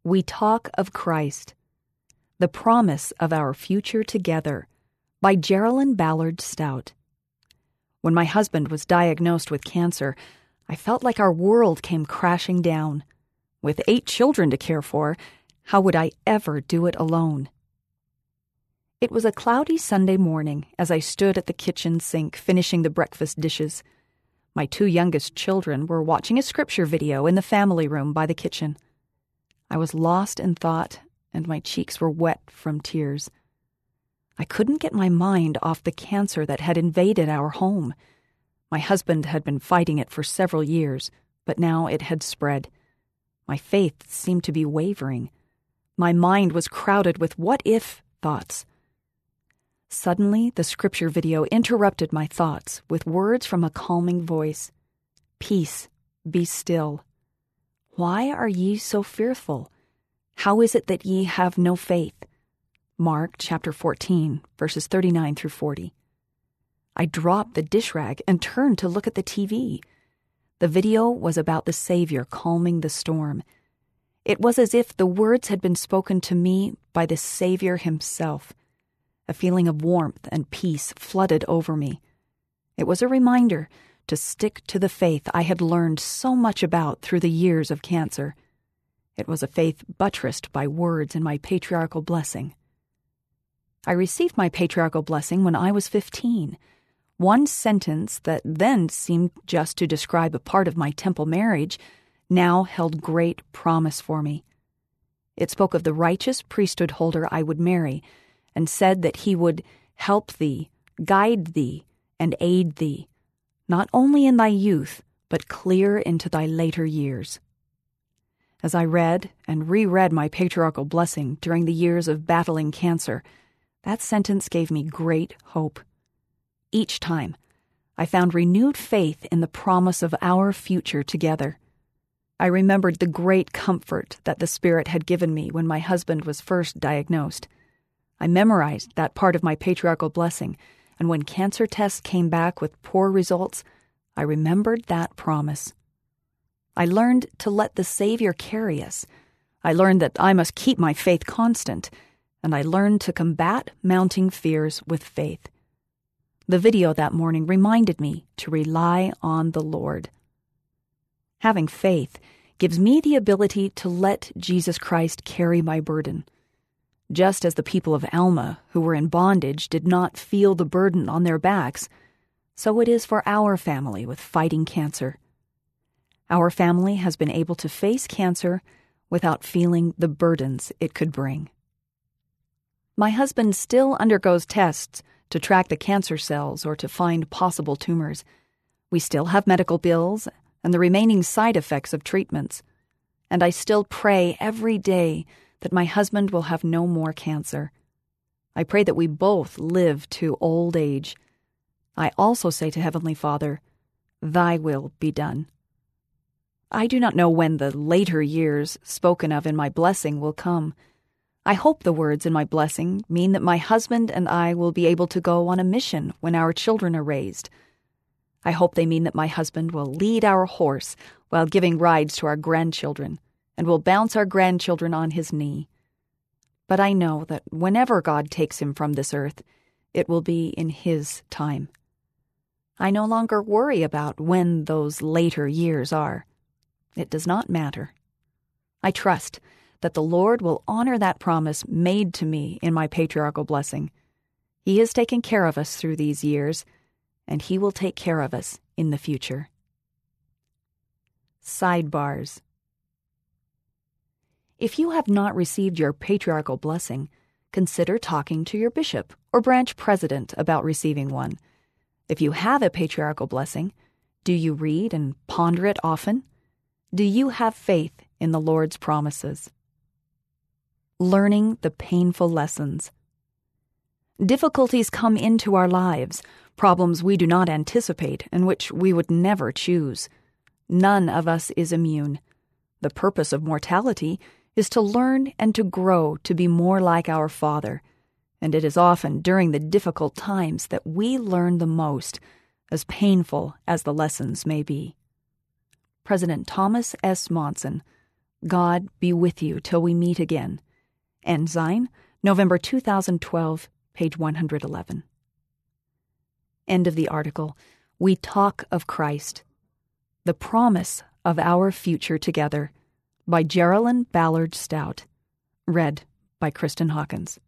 We Talk of Christ, The Promise of Our Future Together by Geraldine Ballard Stout. When my husband was diagnosed with cancer, I felt like our world came crashing down. With 8 children to care for, how would I ever do it alone? It was a cloudy Sunday morning as I stood at the kitchen sink finishing the breakfast dishes. My 2 youngest children were watching a scripture video in the family room by the kitchen. I was lost in thought, and my cheeks were wet from tears. I couldn't get my mind off the cancer that had invaded our home. My husband had been fighting it for several years, but now it had spread. My faith seemed to be wavering. My mind was crowded with what-if thoughts. Suddenly, the scripture video interrupted my thoughts with words from a calming voice. Peace, be still. Why are ye so fearful? How is it that ye have no faith? Mark chapter 14, verses 39 through 40. I dropped the dish rag and turned to look at the TV. The video was about the Savior calming the storm. It was as if the words had been spoken to me by the Savior himself. A feeling of warmth and peace flooded over me. It was a reminder to stick to the faith I had learned so much about through the years of cancer. It was a faith buttressed by words in my patriarchal blessing. I received my patriarchal blessing when I was 15. One sentence that then seemed just to describe a part of my temple marriage now held great promise for me. It spoke of the righteous priesthood holder I would marry, and said that he would help thee, guide thee, and aid thee, not only in thy youth, but clear into thy later years. As I read and reread my patriarchal blessing during the years of battling cancer, that sentence gave me great hope. Each time, I found renewed faith in the promise of our future together. I remembered the great comfort that the Spirit had given me when my husband was first diagnosed. I memorized that part of my patriarchal blessing, and when cancer tests came back with poor results, I remembered that promise. I learned to let the Savior carry us. I learned that I must keep my faith constant, and I learned to combat mounting fears with faith. The video that morning reminded me to rely on the Lord. Having faith gives me the ability to let Jesus Christ carry my burden. Just as the people of Alma, who were in bondage, did not feel the burden on their backs, so it is for our family with fighting cancer. Our family has been able to face cancer without feeling the burdens it could bring. My husband still undergoes tests to track the cancer cells or to find possible tumors. We still have medical bills and the remaining side effects of treatments. And I still pray every day that my husband will have no more cancer. I pray that we both live to old age. I also say to Heavenly Father, Thy will be done. I do not know when the later years spoken of in my blessing will come. I hope the words in my blessing mean that my husband and I will be able to go on a mission when our children are raised. I hope they mean that my husband will lead our horse while giving rides to our grandchildren, and will bounce our grandchildren on his knee. But I know that whenever God takes him from this earth, it will be in his time. I no longer worry about when those later years are. It does not matter. I trust that the Lord will honor that promise made to me in my patriarchal blessing. He has taken care of us through these years, and he will take care of us in the future. Sidebars. If you have not received your patriarchal blessing, consider talking to your bishop or branch president about receiving one. If you have a patriarchal blessing, do you read and ponder it often? Do you have faith in the Lord's promises? Learning the painful lessons. Difficulties come into our lives, problems we do not anticipate and which we would never choose. None of us is immune. The purpose of mortality is to learn and to grow to be more like our Father, and it is often during the difficult times that we learn the most, as painful as the lessons may be. President Thomas S. Monson, God be with you till we meet again. Ensign, November 2012, page 111. End of the article. We Talk of Christ. The Promise of Our Future Together by Geraldine Ballard Stout. Read by Kristen Hawkins.